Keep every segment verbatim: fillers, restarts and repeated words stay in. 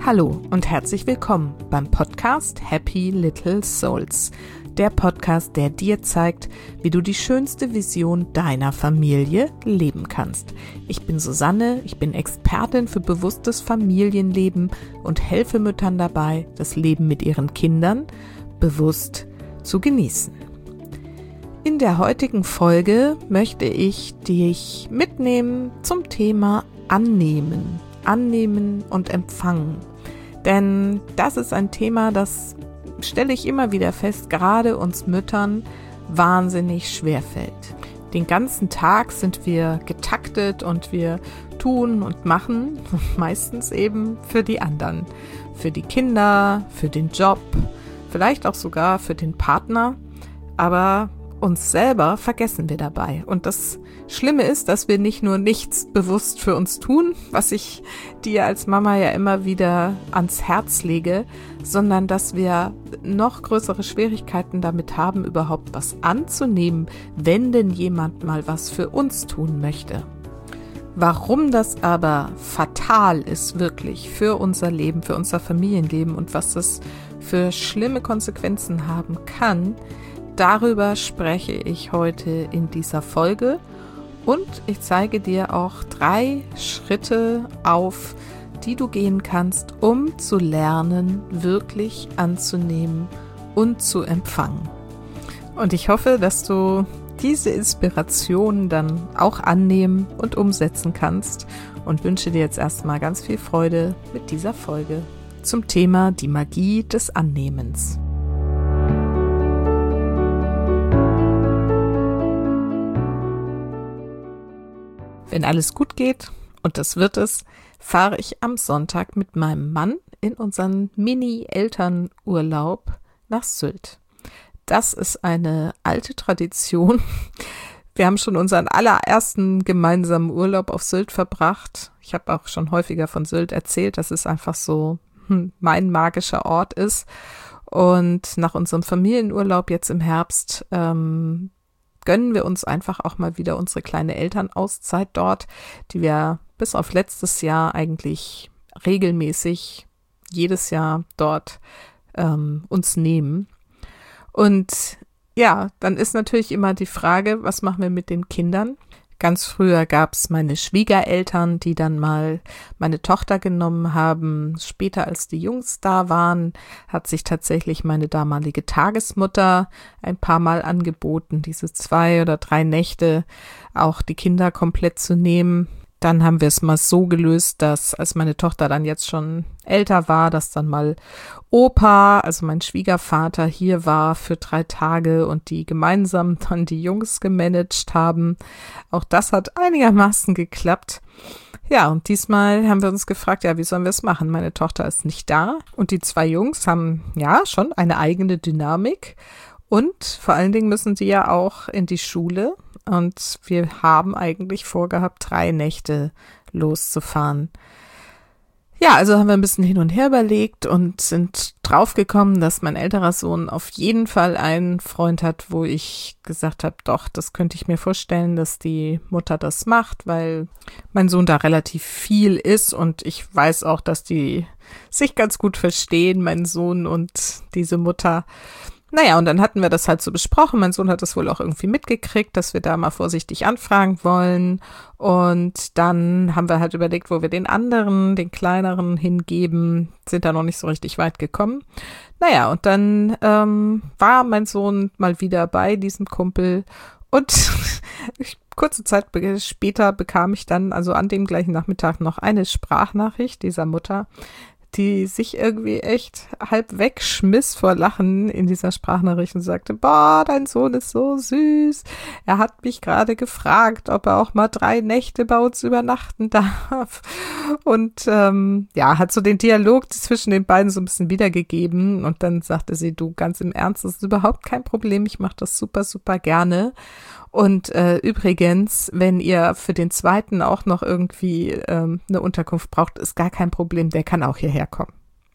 Hallo und herzlich willkommen beim Podcast Happy Little Souls. Der Podcast, der dir zeigt, wie du die schönste Vision deiner Familie leben kannst. Ich bin Susanne, ich bin Expertin für bewusstes Familienleben und helfe Müttern dabei, das Leben mit ihren Kindern bewusst zu genießen. In der heutigen Folge möchte ich dich mitnehmen zum Thema Annehmen. Annehmen und empfangen. Denn das ist ein Thema, das stelle ich immer wieder fest, gerade uns Müttern wahnsinnig schwerfällt. Den ganzen Tag sind wir getaktet und wir tun und machen, meistens eben für die anderen, für die Kinder, für den Job, vielleicht auch sogar für den Partner, aber uns selber vergessen wir dabei. Und das Schlimme ist, dass wir nicht nur nichts bewusst für uns tun, was ich dir als Mama ja immer wieder ans Herz lege, sondern dass wir noch größere Schwierigkeiten damit haben, überhaupt was anzunehmen, wenn denn jemand mal was für uns tun möchte. Warum das aber fatal ist wirklich für unser Leben, für unser Familienleben und was das für schlimme Konsequenzen haben kann, darüber spreche ich heute in dieser Folge und ich zeige dir auch drei Schritte auf, die du gehen kannst, um zu lernen, wirklich anzunehmen und zu empfangen. Und ich hoffe, dass du diese Inspiration dann auch annehmen und umsetzen kannst und wünsche dir jetzt erstmal ganz viel Freude mit dieser Folge zum Thema die Magie des Annehmens. Wenn alles gut geht, und das wird es, fahre ich am Sonntag mit meinem Mann in unseren Mini-Elternurlaub nach Sylt. Das ist eine alte Tradition. Wir haben schon unseren allerersten gemeinsamen Urlaub auf Sylt verbracht. Ich habe auch schon häufiger von Sylt erzählt, dass es einfach so hm, mein magischer Ort ist. Und nach unserem Familienurlaub jetzt im Herbst ähm, gönnen wir uns einfach auch mal wieder unsere kleine Elternauszeit dort, die wir bis auf letztes Jahr eigentlich regelmäßig jedes Jahr dort ähm, uns nehmen. Und ja, dann ist natürlich immer die Frage, was machen wir mit den Kindern? Ganz früher gab es meine Schwiegereltern, die dann mal meine Tochter genommen haben. Später, als die Jungs da waren, hat sich tatsächlich meine damalige Tagesmutter ein paar Mal angeboten, diese zwei oder drei Nächte auch die Kinder komplett zu nehmen. Dann haben wir es mal so gelöst, dass als meine Tochter dann jetzt schon älter war, dass dann mal Opa, also mein Schwiegervater, hier war für drei Tage und die gemeinsam dann die Jungs gemanagt haben. Auch das hat einigermaßen geklappt. Ja, und diesmal haben wir uns gefragt, ja, wie sollen wir es machen? Meine Tochter ist nicht da und die zwei Jungs haben ja schon eine eigene Dynamik und vor allen Dingen müssen die ja auch in die Schule. Und wir haben eigentlich vorgehabt, drei Nächte loszufahren. Ja, also haben wir ein bisschen hin und her überlegt und sind draufgekommen, dass mein älterer Sohn auf jeden Fall einen Freund hat, wo ich gesagt habe, doch, das könnte ich mir vorstellen, dass die Mutter das macht, weil mein Sohn da relativ viel ist und ich weiß auch, dass die sich ganz gut verstehen, mein Sohn und diese Mutter. Naja, und dann hatten wir das halt so besprochen. Mein Sohn hat das wohl auch irgendwie mitgekriegt, dass wir da mal vorsichtig anfragen wollen. Und dann haben wir halt überlegt, wo wir den anderen, den kleineren hingeben, sind da noch nicht so richtig weit gekommen. Naja, und dann ähm, war mein Sohn mal wieder bei diesem Kumpel und kurze Zeit be- später bekam ich dann, also an dem gleichen Nachmittag, noch eine Sprachnachricht dieser Mutter, die sich irgendwie echt halb wegschmiss vor Lachen in dieser Sprachnachricht und sagte, boah, dein Sohn ist so süß. Er hat mich gerade gefragt, ob er auch mal drei Nächte bei uns übernachten darf. Und ähm, ja, hat so den Dialog zwischen den beiden so ein bisschen wiedergegeben. Und dann sagte sie, du, ganz im Ernst, das ist überhaupt kein Problem. Ich mache das super, super gerne. Und äh, übrigens, wenn ihr für den zweiten auch noch irgendwie ähm, eine Unterkunft braucht, ist gar kein Problem, der kann auch hierher kommen.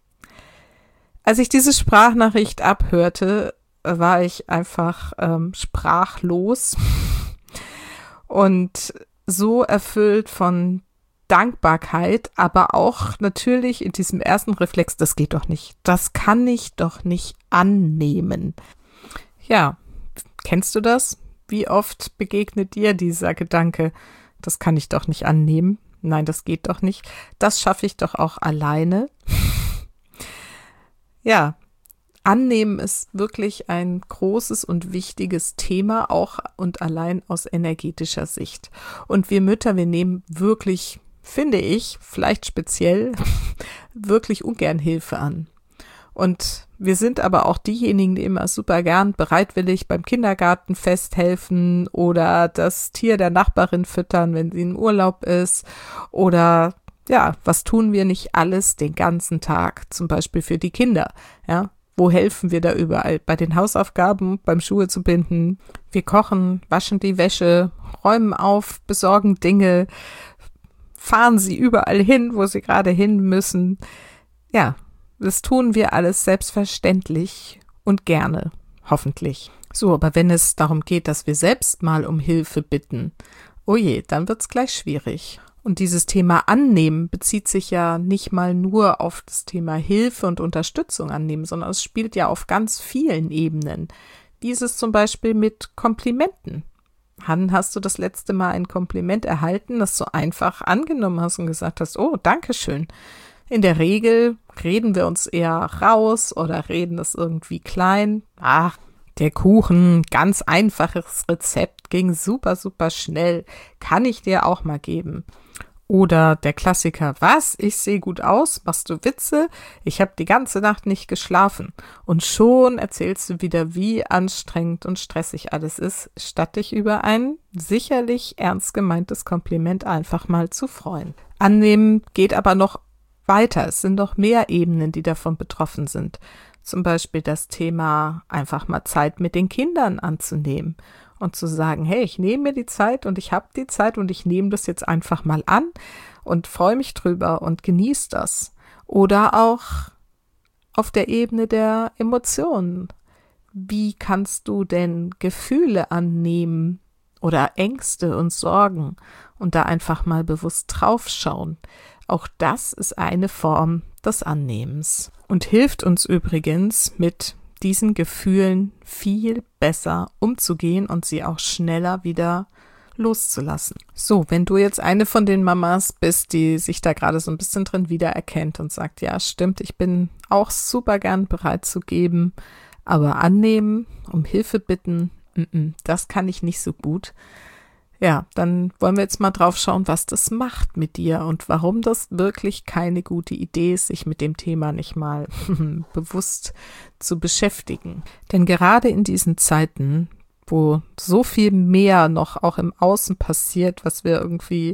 Als ich diese Sprachnachricht abhörte, war ich einfach ähm, sprachlos und so erfüllt von Dankbarkeit, aber auch natürlich in diesem ersten Reflex, das geht doch nicht, das kann ich doch nicht annehmen. Ja, kennst du das? Wie oft begegnet dir dieser Gedanke, das kann ich doch nicht annehmen? Nein, das geht doch nicht. Das schaffe ich doch auch alleine. Ja, annehmen ist wirklich ein großes und wichtiges Thema, auch und allein aus energetischer Sicht. Und wir Mütter, wir nehmen wirklich, finde ich, vielleicht speziell, wirklich ungern Hilfe an. Und wir sind aber auch diejenigen, die immer super gern bereitwillig beim Kindergartenfest helfen oder das Tier der Nachbarin füttern, wenn sie im Urlaub ist. Oder ja, was tun wir nicht alles den ganzen Tag, zum Beispiel für die Kinder? Ja, wo helfen wir da überall? Bei den Hausaufgaben, beim Schuhe zu binden. Wir kochen, waschen die Wäsche, räumen auf, besorgen Dinge, fahren sie überall hin, wo sie gerade hin müssen. Ja, das tun wir alles selbstverständlich und gerne, hoffentlich. So, aber wenn es darum geht, dass wir selbst mal um Hilfe bitten, oh je, dann wird's gleich schwierig. Und dieses Thema Annehmen bezieht sich ja nicht mal nur auf das Thema Hilfe und Unterstützung annehmen, sondern es spielt ja auf ganz vielen Ebenen. Dieses zum Beispiel mit Komplimenten. Wann hast du das letzte Mal ein Kompliment erhalten, das du einfach angenommen hast und gesagt hast, oh, danke schön. In der Regel reden wir uns eher raus oder reden es irgendwie klein. Ach, der Kuchen, ganz einfaches Rezept, ging super, super schnell. Kann ich dir auch mal geben. Oder der Klassiker, was? Ich sehe gut aus, machst du Witze? Ich habe die ganze Nacht nicht geschlafen. Und schon erzählst du wieder, wie anstrengend und stressig alles ist, statt dich über ein sicherlich ernst gemeintes Kompliment einfach mal zu freuen. Annehmen geht aber noch weiter. Es sind noch mehr Ebenen, die davon betroffen sind. Zum Beispiel das Thema, einfach mal Zeit mit den Kindern anzunehmen und zu sagen, hey, ich nehme mir die Zeit und ich habe die Zeit und ich nehme das jetzt einfach mal an und freue mich drüber und genieße das. Oder auch auf der Ebene der Emotionen. Wie kannst du denn Gefühle annehmen oder Ängste und Sorgen und da einfach mal bewusst draufschauen? Auch das ist eine Form des Annehmens und hilft uns übrigens, mit diesen Gefühlen viel besser umzugehen und sie auch schneller wieder loszulassen. So, wenn du jetzt eine von den Mamas bist, die sich da gerade so ein bisschen drin wiedererkennt und sagt, ja, stimmt, ich bin auch super gern bereit zu geben, aber annehmen, um Hilfe bitten, n-n, das kann ich nicht so gut. Ja, dann wollen wir jetzt mal drauf schauen, was das macht mit dir und warum das wirklich keine gute Idee ist, sich mit dem Thema nicht mal bewusst zu beschäftigen. Denn gerade in diesen Zeiten, wo so viel mehr noch auch im Außen passiert, was wir irgendwie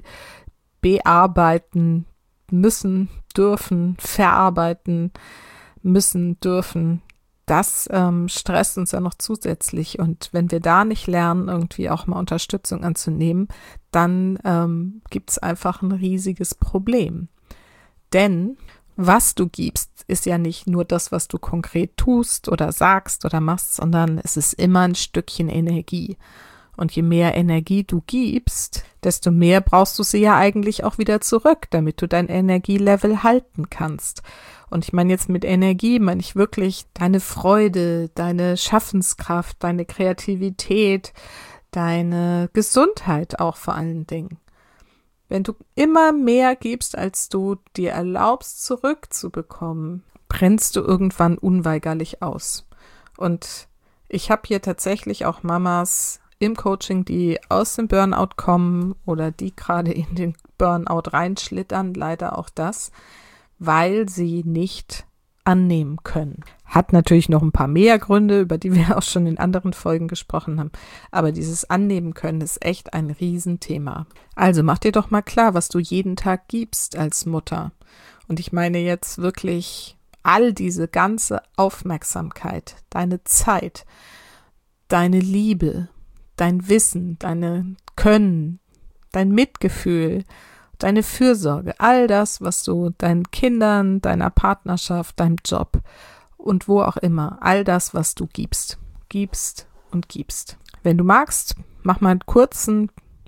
bearbeiten müssen, dürfen, verarbeiten müssen, dürfen, das ähm, stresst uns ja noch zusätzlich. Und wenn wir da nicht lernen, irgendwie auch mal Unterstützung anzunehmen, dann ähm, gibt es einfach ein riesiges Problem. Denn was du gibst, ist ja nicht nur das, was du konkret tust oder sagst oder machst, sondern es ist immer ein Stückchen Energie. Und je mehr Energie du gibst, desto mehr brauchst du sie ja eigentlich auch wieder zurück, damit du dein Energielevel halten kannst. Und ich meine jetzt mit Energie, meine ich wirklich deine Freude, deine Schaffenskraft, deine Kreativität, deine Gesundheit auch vor allen Dingen. Wenn du immer mehr gibst, als du dir erlaubst zurückzubekommen, brennst du irgendwann unweigerlich aus. Und ich habe hier tatsächlich auch Mamas im Coaching, die aus dem Burnout kommen oder die gerade in den Burnout reinschlittern, leider auch das, weil sie nicht annehmen können. Hat natürlich noch ein paar mehr Gründe, über die wir auch schon in anderen Folgen gesprochen haben, aber dieses Annehmen können ist echt ein Riesenthema. Also mach dir doch mal klar, was du jeden Tag gibst als Mutter. Und ich meine jetzt wirklich all diese ganze Aufmerksamkeit, deine Zeit, deine Liebe, dein Wissen, deine Können, dein Mitgefühl, deine Fürsorge, all das, was du deinen Kindern, deiner Partnerschaft, deinem Job und wo auch immer, all das, was du gibst, gibst und gibst. Wenn du magst, mach mal einen kurzen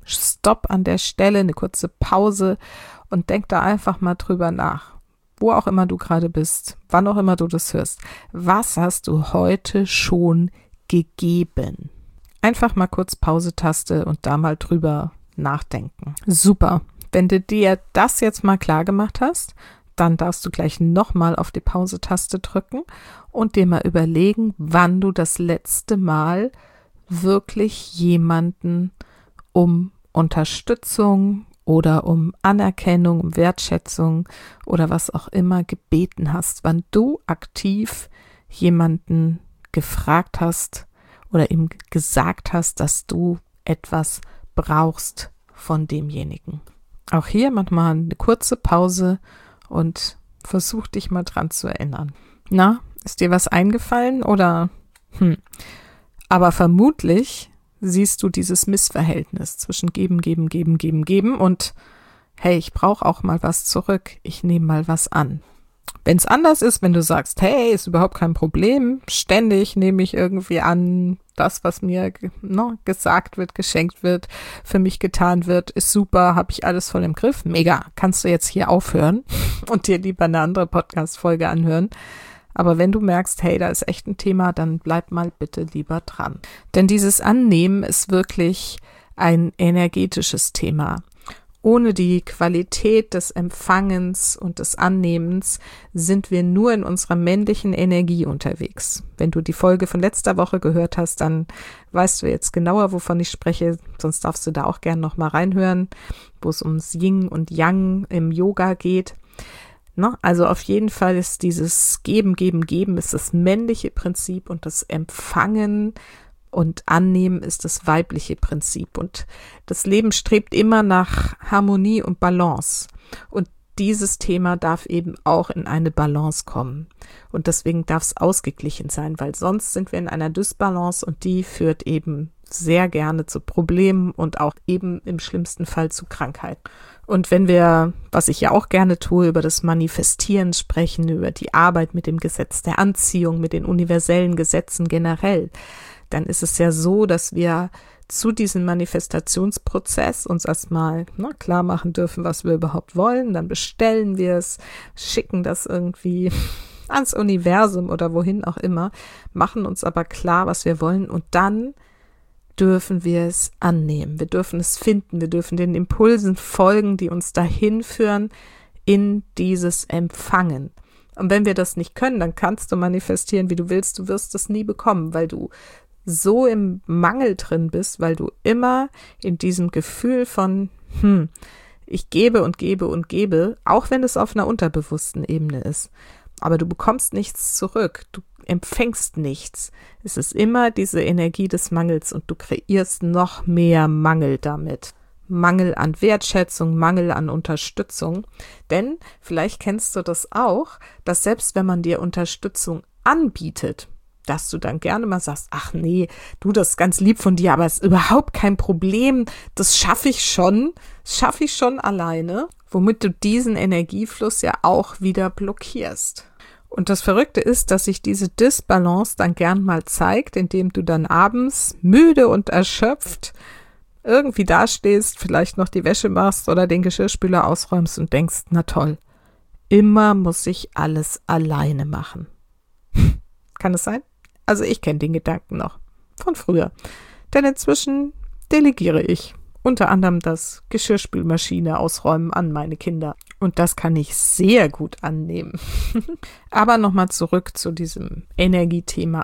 Stopp an der Stelle, eine kurze Pause und denk da einfach mal drüber nach. Wo auch immer du gerade bist, wann auch immer du das hörst. Was hast du heute schon gegeben? Einfach mal kurz Pause-Taste und da mal drüber nachdenken. Super. Wenn du dir das jetzt mal klar gemacht hast, dann darfst du gleich nochmal auf die Pause-Taste drücken und dir mal überlegen, wann du das letzte Mal wirklich jemanden um Unterstützung oder um Anerkennung, um Wertschätzung oder was auch immer gebeten hast, wann du aktiv jemanden gefragt hast oder ihm gesagt hast, dass du etwas brauchst von demjenigen. Auch hier mach mal eine kurze Pause und versuch dich mal dran zu erinnern. Na, ist dir was eingefallen oder hm. Aber vermutlich siehst du dieses Missverhältnis zwischen geben, geben, geben, geben, geben und hey, ich brauche auch mal was zurück, ich nehme mal was an. Wenn es anders ist, wenn du sagst, hey, ist überhaupt kein Problem, ständig nehme ich irgendwie an, das, was mir ne, gesagt wird, geschenkt wird, für mich getan wird, ist super, habe ich alles voll im Griff, mega, kannst du jetzt hier aufhören und dir lieber eine andere Podcast-Folge anhören. Aber wenn du merkst, hey, da ist echt ein Thema, dann bleib mal bitte lieber dran. Denn dieses Annehmen ist wirklich ein energetisches Thema. Ohne die Qualität des Empfangens und des Annehmens sind wir nur in unserer männlichen Energie unterwegs. Wenn du die Folge von letzter Woche gehört hast, dann weißt du jetzt genauer, wovon ich spreche. Sonst darfst du da auch gerne noch mal reinhören, wo es ums Yin und Yang im Yoga geht. No, also auf jeden Fall ist dieses Geben, Geben, Geben ist das männliche Prinzip und das Empfangen und Annehmen ist das weibliche Prinzip. Und das Leben strebt immer nach Harmonie und Balance. Und dieses Thema darf eben auch in eine Balance kommen. Und deswegen darf es ausgeglichen sein, weil sonst sind wir in einer Dysbalance und die führt eben sehr gerne zu Problemen und auch eben im schlimmsten Fall zu Krankheiten. Und wenn wir, was ich ja auch gerne tue, über das Manifestieren sprechen, über die Arbeit mit dem Gesetz der Anziehung, mit den universellen Gesetzen generell, dann ist es ja so, dass wir zu diesem Manifestationsprozess uns erstmal ne, klar machen dürfen, was wir überhaupt wollen. Dann bestellen wir es, schicken das irgendwie ans Universum oder wohin auch immer, machen uns aber klar, was wir wollen und dann dürfen wir es annehmen. Wir dürfen es finden. Wir dürfen den Impulsen folgen, die uns dahin führen in dieses Empfangen. Und wenn wir das nicht können, dann kannst du manifestieren, wie du willst. Du wirst es nie bekommen, weil du so im Mangel drin bist, weil du immer in diesem Gefühl von, hm, ich gebe und gebe und gebe, auch wenn es auf einer unterbewussten Ebene ist. Aber du bekommst nichts zurück. Du empfängst nichts. Es ist immer diese Energie des Mangels und du kreierst noch mehr Mangel damit. Mangel an Wertschätzung, Mangel an Unterstützung. Denn vielleicht kennst du das auch, dass selbst wenn man dir Unterstützung anbietet, dass du dann gerne mal sagst, ach nee, du, das ist ganz lieb von dir, aber es ist überhaupt kein Problem, das schaffe ich schon, das schaffe ich schon alleine, womit du diesen Energiefluss ja auch wieder blockierst. Und das Verrückte ist, dass sich diese Disbalance dann gern mal zeigt, indem du dann abends müde und erschöpft irgendwie dastehst, vielleicht noch die Wäsche machst oder den Geschirrspüler ausräumst und denkst, na toll, immer muss ich alles alleine machen. Kann es sein? Also ich kenne den Gedanken noch von früher. Denn inzwischen delegiere ich unter anderem das Geschirrspülmaschine ausräumen an meine Kinder. Und das kann ich sehr gut annehmen. Aber nochmal zurück zu diesem Energiethema.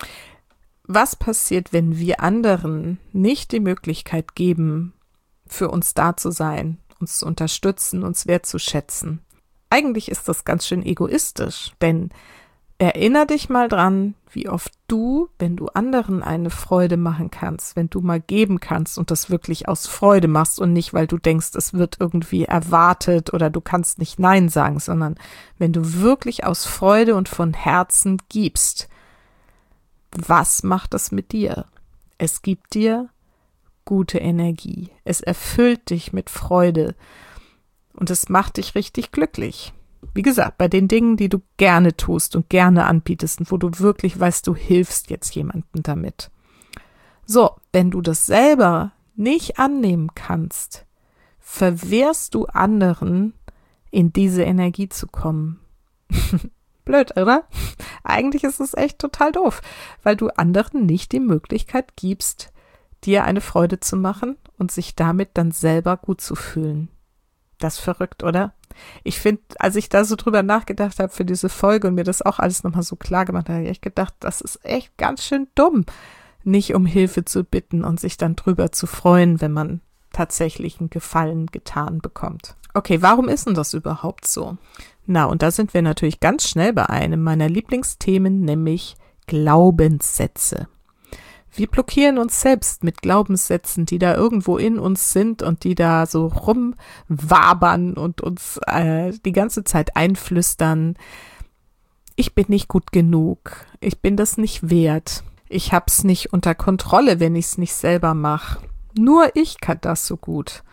Was passiert, wenn wir anderen nicht die Möglichkeit geben, für uns da zu sein, uns zu unterstützen, uns wertzuschätzen? Eigentlich ist das ganz schön egoistisch, denn erinner dich mal dran, wie oft du, wenn du anderen eine Freude machen kannst, wenn du mal geben kannst und das wirklich aus Freude machst und nicht, weil du denkst, es wird irgendwie erwartet oder du kannst nicht Nein sagen, sondern wenn du wirklich aus Freude und von Herzen gibst, was macht das mit dir? Es gibt dir gute Energie. Es erfüllt dich mit Freude und es macht dich richtig glücklich. Wie gesagt, bei den Dingen, die du gerne tust und gerne anbietest und wo du wirklich weißt, du hilfst jetzt jemandem damit. So, wenn du das selber nicht annehmen kannst, verwehrst du anderen, in diese Energie zu kommen. Blöd, oder? Eigentlich ist es echt total doof, weil du anderen nicht die Möglichkeit gibst, dir eine Freude zu machen und sich damit dann selber gut zu fühlen. Das ist verrückt, oder? Ich finde, als ich da so drüber nachgedacht habe für diese Folge und mir das auch alles nochmal so klar gemacht habe, habe ich echt gedacht, das ist echt ganz schön dumm, nicht um Hilfe zu bitten und sich dann drüber zu freuen, wenn man tatsächlich einen Gefallen getan bekommt. Okay, warum ist denn das überhaupt so? Na, und da sind wir natürlich ganz schnell bei einem meiner Lieblingsthemen, nämlich Glaubenssätze. Wir blockieren uns selbst mit Glaubenssätzen, die da irgendwo in uns sind und die da so rumwabern und uns äh, die ganze Zeit einflüstern. Ich bin nicht gut genug. Ich bin das nicht wert. Ich hab's nicht unter Kontrolle, wenn ich's nicht selber mache. Nur ich kann das so gut.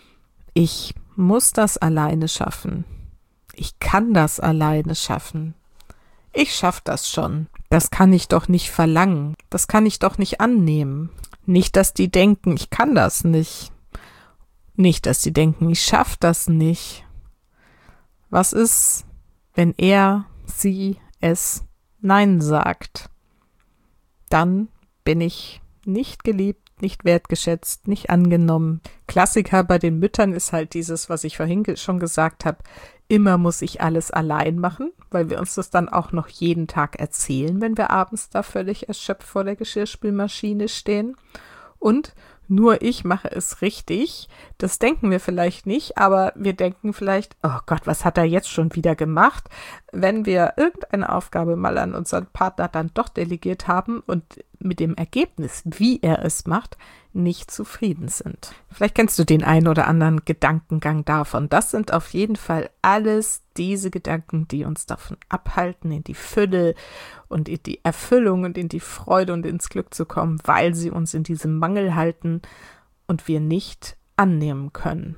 Ich muss das alleine schaffen. Ich kann das alleine schaffen. Ich schaff das schon. Das kann ich doch nicht verlangen. Das kann ich doch nicht annehmen. Nicht, dass die denken, ich kann das nicht. Nicht, dass die denken, ich schaff das nicht. Was ist, wenn er, sie, es Nein sagt? Dann bin ich nicht geliebt, nicht wertgeschätzt, nicht angenommen. Klassiker bei den Müttern ist halt dieses, was ich vorhin ge- schon gesagt habe, immer muss ich alles allein machen, weil wir uns das dann auch noch jeden Tag erzählen, wenn wir abends da völlig erschöpft vor der Geschirrspülmaschine stehen. Und nur ich mache es richtig. Das denken wir vielleicht nicht, aber wir denken vielleicht, oh Gott, was hat er jetzt schon wieder gemacht? Wenn wir irgendeine Aufgabe mal an unseren Partner dann doch delegiert haben und mit dem Ergebnis, wie er es macht, nicht zufrieden sind. Vielleicht kennst du den einen oder anderen Gedankengang davon. Das sind auf jeden Fall alles diese Gedanken, die uns davon abhalten, in die Fülle und in die Erfüllung und in die Freude und ins Glück zu kommen, weil sie uns in diesem Mangel halten und wir nicht annehmen können.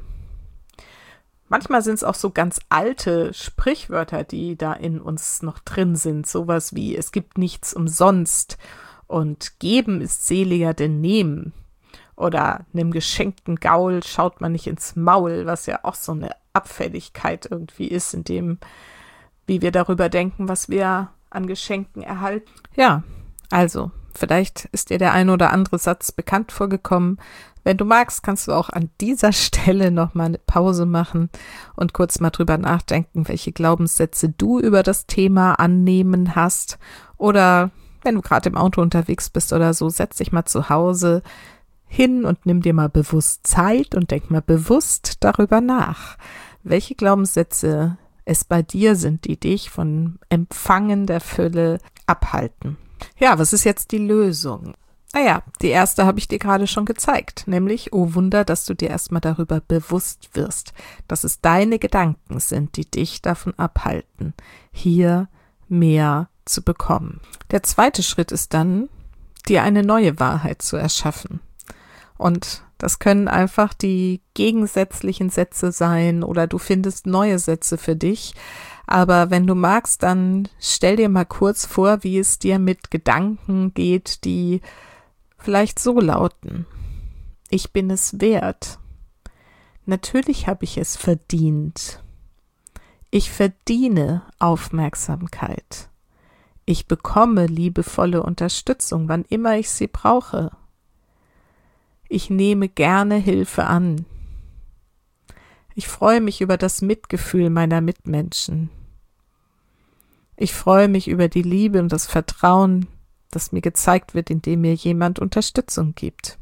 Manchmal sind es auch so ganz alte Sprichwörter, die da in uns noch drin sind. Sowas wie, es gibt nichts umsonst und geben ist seliger denn nehmen. Oder einem geschenkten Gaul schaut man nicht ins Maul, was ja auch so eine Abfälligkeit irgendwie ist, in dem, wie wir darüber denken, was wir an Geschenken erhalten. Ja, also, vielleicht ist dir der ein oder andere Satz bekannt vorgekommen. Wenn du magst, kannst du auch an dieser Stelle nochmal eine Pause machen und kurz mal drüber nachdenken, welche Glaubenssätze du über das Thema annehmen hast. Oder wenn du gerade im Auto unterwegs bist oder so, setz dich mal zu Hause hin und nimm dir mal bewusst Zeit und denk mal bewusst darüber nach, welche Glaubenssätze es bei dir sind, die dich von Empfangen der Fülle abhalten. Ja, was ist jetzt die Lösung? Naja, die erste habe ich dir gerade schon gezeigt, nämlich, oh Wunder, dass du dir erstmal darüber bewusst wirst, dass es deine Gedanken sind, die dich davon abhalten, hier mehr zu bekommen. Der zweite Schritt ist dann, dir eine neue Wahrheit zu erschaffen. Und das können einfach die gegensätzlichen Sätze sein oder du findest neue Sätze für dich. Aber wenn du magst, dann stell dir mal kurz vor, wie es dir mit Gedanken geht, die vielleicht so lauten: Ich bin es wert. Natürlich habe ich es verdient. Ich verdiene Aufmerksamkeit. Ich bekomme liebevolle Unterstützung, wann immer ich sie brauche. Ich nehme gerne Hilfe an. Ich freue mich über das Mitgefühl meiner Mitmenschen. Ich freue mich über die Liebe und das Vertrauen, das mir gezeigt wird, indem mir jemand Unterstützung gibt.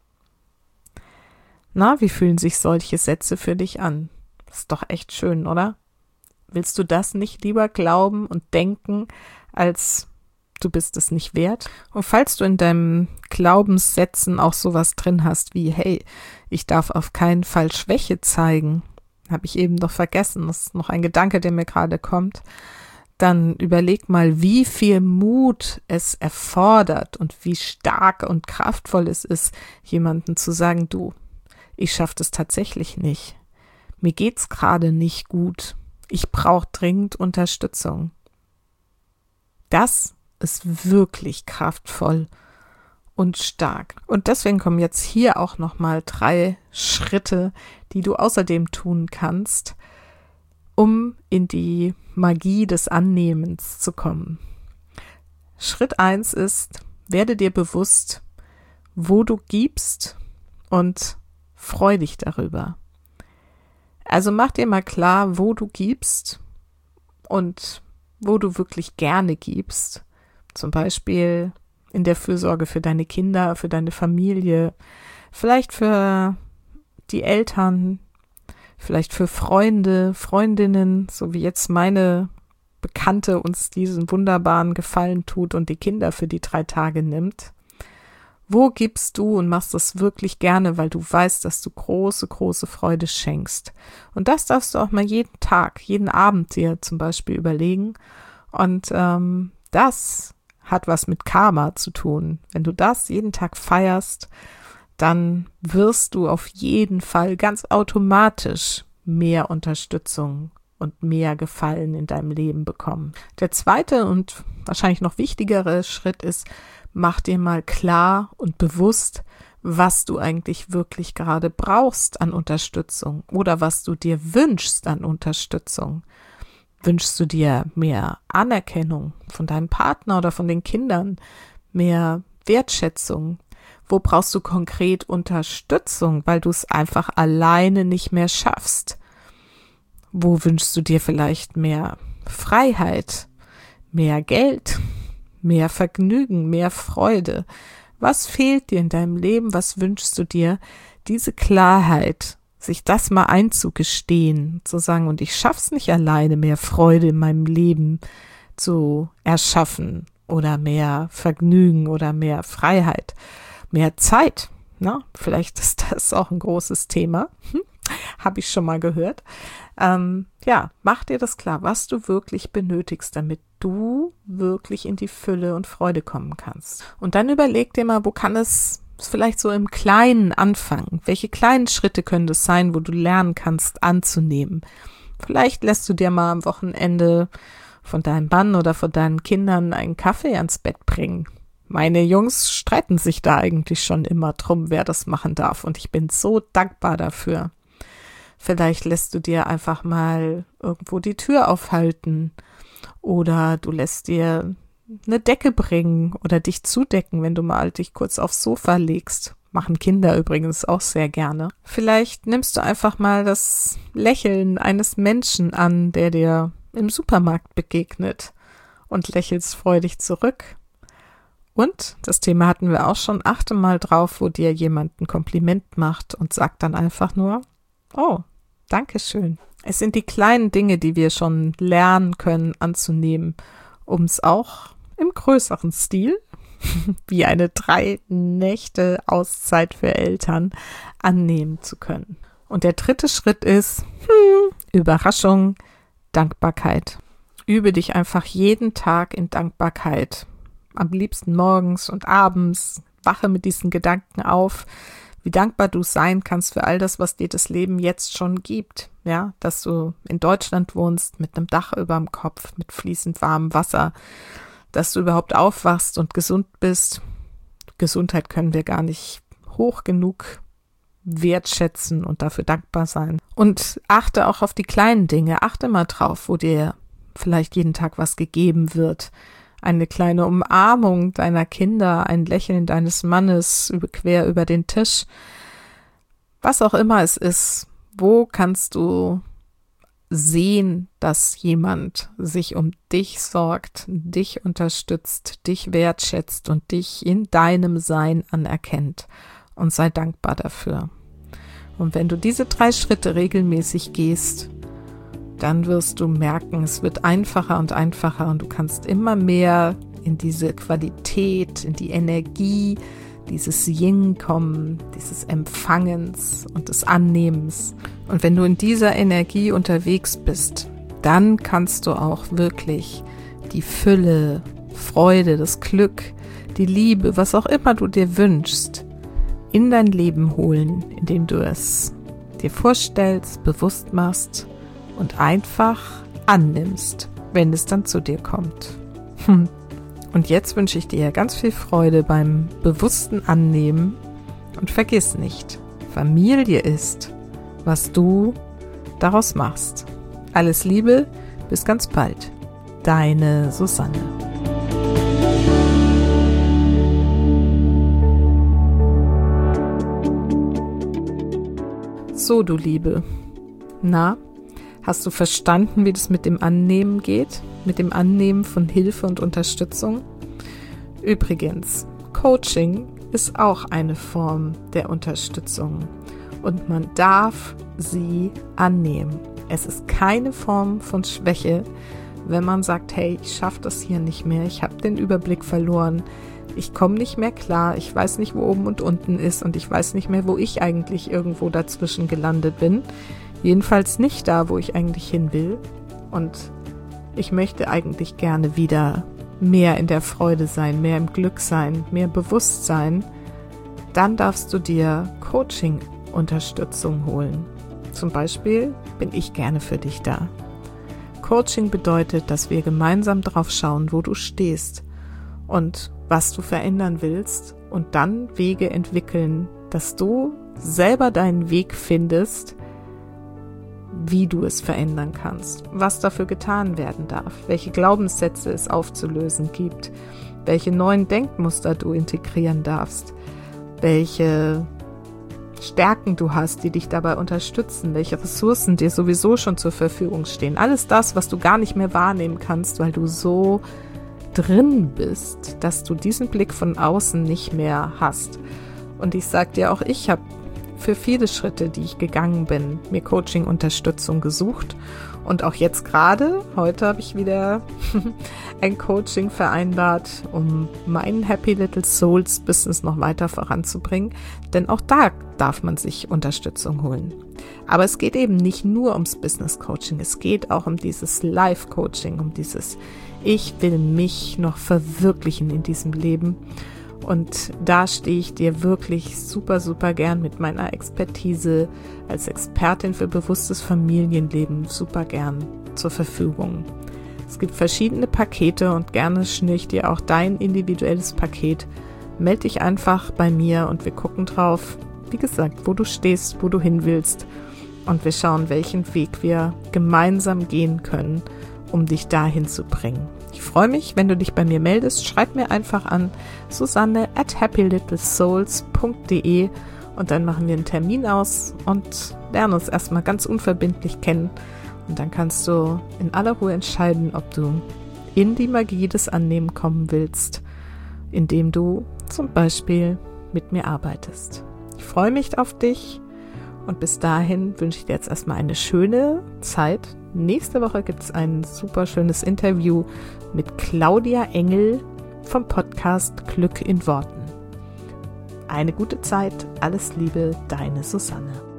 Na, wie fühlen sich solche Sätze für dich an? Das ist doch echt schön, oder? Willst du das nicht lieber glauben und denken, als du bist es nicht wert? Und falls du in deinem Glaubenssätzen auch sowas drin hast wie, hey, ich darf auf keinen Fall Schwäche zeigen, habe ich eben noch vergessen, das ist noch ein Gedanke, der mir gerade kommt, dann überleg mal, wie viel Mut es erfordert und wie stark und kraftvoll es ist, jemandem zu sagen, du, ich schaffe das tatsächlich nicht. Mir geht's gerade nicht gut. Ich brauche dringend Unterstützung. Das ist wirklich kraftvoll und stark. Und deswegen kommen jetzt hier auch nochmal drei Schritte, die du außerdem tun kannst, um in die Magie des Annehmens zu kommen. Schritt eins ist, werde dir bewusst, wo du gibst und freu dich darüber. Also mach dir mal klar, wo du gibst und wo du wirklich gerne gibst. Zum Beispiel in der Fürsorge für deine Kinder, für deine Familie, vielleicht für die Eltern, vielleicht für Freunde, Freundinnen, so wie jetzt meine Bekannte uns diesen wunderbaren Gefallen tut und die Kinder für die drei Tage nimmt. Wo gibst du und machst das wirklich gerne, weil du weißt, dass du große, große Freude schenkst. Und das darfst du auch mal jeden Tag, jeden Abend dir zum Beispiel überlegen. Und ähm, das hat was mit Karma zu tun. Wenn du das jeden Tag feierst, dann wirst du auf jeden Fall ganz automatisch mehr Unterstützung und mehr Gefallen in deinem Leben bekommen. Der zweite und wahrscheinlich noch wichtigere Schritt ist, mach dir mal klar und bewusst, was du eigentlich wirklich gerade brauchst an Unterstützung oder was du dir wünschst an Unterstützung. Wünschst du dir mehr Anerkennung von deinem Partner oder von den Kindern, mehr Wertschätzung? Wo brauchst du konkret Unterstützung, weil du es einfach alleine nicht mehr schaffst? Wo wünschst du dir vielleicht mehr Freiheit, mehr Geld, mehr Vergnügen, mehr Freude? Was fehlt dir in deinem Leben? Was wünschst du dir? Diese Klarheit, sich das mal einzugestehen, zu sagen, und ich schaff's nicht alleine, mehr Freude in meinem Leben zu erschaffen oder mehr Vergnügen oder mehr Freiheit, mehr Zeit. Na, vielleicht ist das auch ein großes Thema. Hm? Habe ich schon mal gehört. Ähm, ja, mach dir das klar, was du wirklich benötigst, damit du wirklich in die Fülle und Freude kommen kannst. Und dann überleg dir mal, wo kann es vielleicht so im Kleinen anfangen? Welche kleinen Schritte können das sein, wo du lernen kannst anzunehmen? Vielleicht lässt du dir mal am Wochenende von deinem Mann oder von deinen Kindern einen Kaffee ans Bett bringen. Meine Jungs streiten sich da eigentlich schon immer drum, wer das machen darf. Und ich bin so dankbar dafür. Vielleicht lässt du dir einfach mal irgendwo die Tür aufhalten oder du lässt dir eine Decke bringen oder dich zudecken, wenn du mal dich kurz aufs Sofa legst. Machen Kinder übrigens auch sehr gerne. Vielleicht nimmst du einfach mal das Lächeln eines Menschen an, der dir im Supermarkt begegnet und lächelst freudig zurück. Und, das Thema hatten wir auch schon, achte mal drauf, wo dir jemand ein Kompliment macht und sag dann einfach nur, oh, Dankeschön. Es sind die kleinen Dinge, die wir schon lernen können anzunehmen, um es auch im größeren Stil, wie eine drei Nächte Auszeit für Eltern, annehmen zu können. Und der dritte Schritt ist, hm, Überraschung, Dankbarkeit. Übe dich einfach jeden Tag in Dankbarkeit. Am liebsten morgens und abends. Wache mit diesen Gedanken auf, wie dankbar du sein kannst für all das, was dir das Leben jetzt schon gibt. Ja, dass du in Deutschland wohnst, mit einem Dach über dem Kopf, mit fließend warmem Wasser, dass du überhaupt aufwachst und gesund bist. Gesundheit können wir gar nicht hoch genug wertschätzen und dafür dankbar sein. Und achte auch auf die kleinen Dinge. Achte mal drauf, wo dir vielleicht jeden Tag was gegeben wird. Eine kleine Umarmung deiner Kinder, ein Lächeln deines Mannes über, quer über den Tisch. Was auch immer es ist, wo kannst du sehen, dass jemand sich um dich sorgt, dich unterstützt, dich wertschätzt und dich in deinem Sein anerkennt, und sei dankbar dafür. Und wenn du diese drei Schritte regelmäßig gehst, dann wirst du merken, es wird einfacher und einfacher und du kannst immer mehr in diese Qualität, in die Energie, dieses Yin kommen, dieses Empfangens und des Annehmens. Und wenn du in dieser Energie unterwegs bist, dann kannst du auch wirklich die Fülle, Freude, das Glück, die Liebe, was auch immer du dir wünschst, in dein Leben holen, indem du es dir vorstellst, bewusst machst und einfach annimmst, wenn es dann zu dir kommt. Und jetzt wünsche ich dir ganz viel Freude beim bewussten Annehmen und vergiss nicht, Familie ist, was du daraus machst. Alles Liebe, bis ganz bald. Deine Susanne. So, du Liebe. Na, hast du verstanden, wie das mit dem Annehmen geht? Mit dem Annehmen von Hilfe und Unterstützung? Übrigens, Coaching ist auch eine Form der Unterstützung und man darf sie annehmen. Es ist keine Form von Schwäche, wenn man sagt, hey, ich schaffe das hier nicht mehr, ich habe den Überblick verloren, ich komme nicht mehr klar, ich weiß nicht, wo oben und unten ist und ich weiß nicht mehr, wo ich eigentlich irgendwo dazwischen gelandet bin. Jedenfalls nicht da, wo ich eigentlich hin will. Und ich möchte eigentlich gerne wieder mehr in der Freude sein, mehr im Glück sein, mehr Bewusstsein. Dann darfst du dir Coaching-Unterstützung holen. Zum Beispiel bin ich gerne für dich da. Coaching bedeutet, dass wir gemeinsam drauf schauen, wo du stehst und was du verändern willst und dann Wege entwickeln, dass du selber deinen Weg findest, wie du es verändern kannst, was dafür getan werden darf, welche Glaubenssätze es aufzulösen gibt, welche neuen Denkmuster du integrieren darfst, welche Stärken du hast, die dich dabei unterstützen, welche Ressourcen dir sowieso schon zur Verfügung stehen. Alles das, was du gar nicht mehr wahrnehmen kannst, weil du so drin bist, dass du diesen Blick von außen nicht mehr hast. Und ich sag dir, auch ich habe für viele Schritte, die ich gegangen bin, mir Coaching-Unterstützung gesucht. Und auch jetzt gerade, heute habe ich wieder ein Coaching vereinbart, um mein Happy Little Souls Business noch weiter voranzubringen. Denn auch da darf man sich Unterstützung holen. Aber es geht eben nicht nur ums Business Coaching, es geht auch um dieses Life Coaching, um dieses Ich will mich noch verwirklichen in diesem Leben. Und da stehe ich dir wirklich super, super gern mit meiner Expertise als Expertin für bewusstes Familienleben super gern zur Verfügung. Es gibt verschiedene Pakete und gerne schnüre ich dir auch dein individuelles Paket. Meld dich einfach bei mir und wir gucken drauf, wie gesagt, wo du stehst, wo du hin willst und wir schauen, welchen Weg wir gemeinsam gehen können, um dich dahin zu bringen. Ich freue mich, wenn du dich bei mir meldest. Schreib mir einfach an Susanne at happy little souls punkt de und dann machen wir einen Termin aus und lernen uns erstmal ganz unverbindlich kennen. Und dann kannst du in aller Ruhe entscheiden, ob du in die Magie des Annehmen kommen willst, indem du zum Beispiel mit mir arbeitest. Ich freue mich auf dich und bis dahin wünsche ich dir jetzt erstmal eine schöne Zeit. Nächste Woche gibt es ein super schönes Interview mit Claudia Engel vom Podcast Glück in Worten. Eine gute Zeit, alles Liebe, deine Susanne.